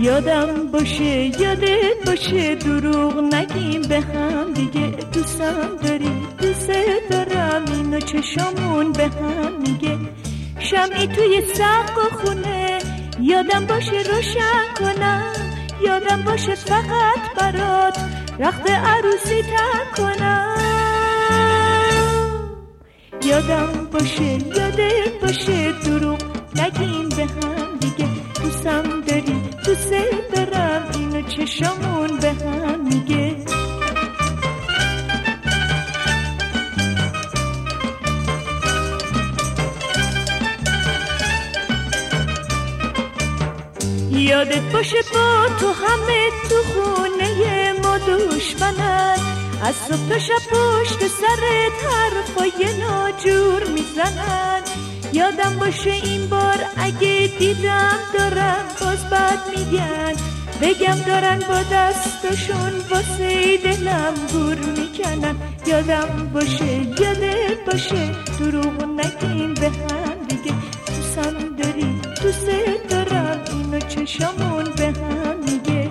یادم باشه یادت باشه دروغ نگیم به هم دیگه، دوستم داری دوست دارم اینو چشامون به هم میگه. شمعی توی سقف و خونه یادم باشه روشن کنم، یادم باشه فقط برات رخت عروسی تن کنم. یادم باشه یادت باشه دروغ نگیم به هم دیگه، دوستم داری دوست دارم اینو چشامون به هم میگه. یادت باشه با تو همه تو خونه ما دشمنن، از صبح تا شب پشت سرت حرفای ناجور میزنن. یادم باشه این بار اگه دیدم دارن باز بد میگن، بگم دارن با دستشون واسه دلم گور میکنن. یادم باشه یادت باشه دروغ نگیم به هم دیگه، دوستم داری دوست دارم اینو چشامون به هم میگه.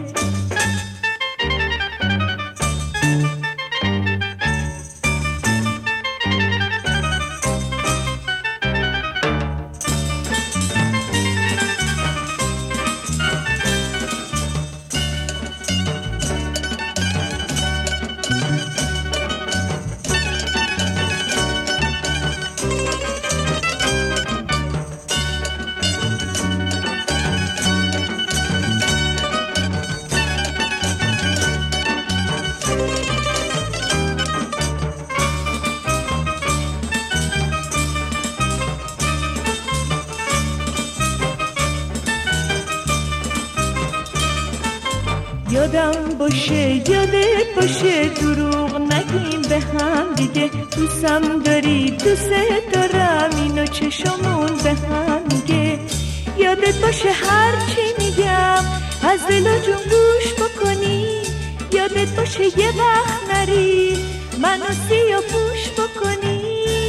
یادم باشه یادت باشه دروغ نگیم به هم دیگه، دوستم داری دوست دارم اینو چشامون به هم میگه. یادت باشه هر چی میگم از دل و جون گوش بکنی، یادت باشه یه وقت نری منو سیاه پوش بکنی.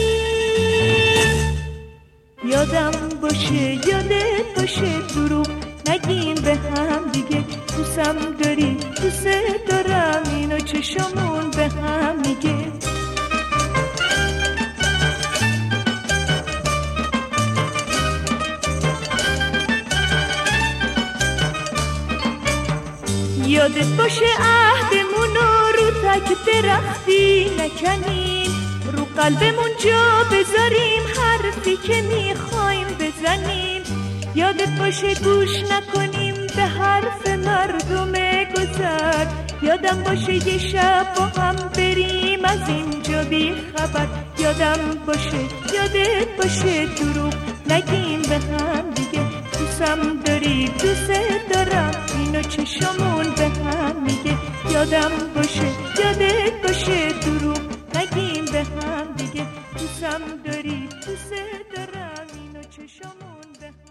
یادم باشه یادت باشه دروغ نگیم به هم دیگه، دوستم داری دوست دارم اینو چشامون به هم میگه. یادت باشه عهدمونو رو تک درختی نکنیم، رو قلبمون جا بذاریم حرفی که میخوایم بزنیم. یادت باشه گوش نکنیم به حرف مردم گذر، یادم باشه یه شب با هم بریم از اینجا بی خبر. یادم باشه یادت باشه دروغ نگیم به هم دیگه، دوستم داری دوست دارم اینو چشامون به هم میگه. یادم باشه یادت باشه دروغ نگیم به هم دیگه، دوستم داری دوست دارم اینو چشامون به هم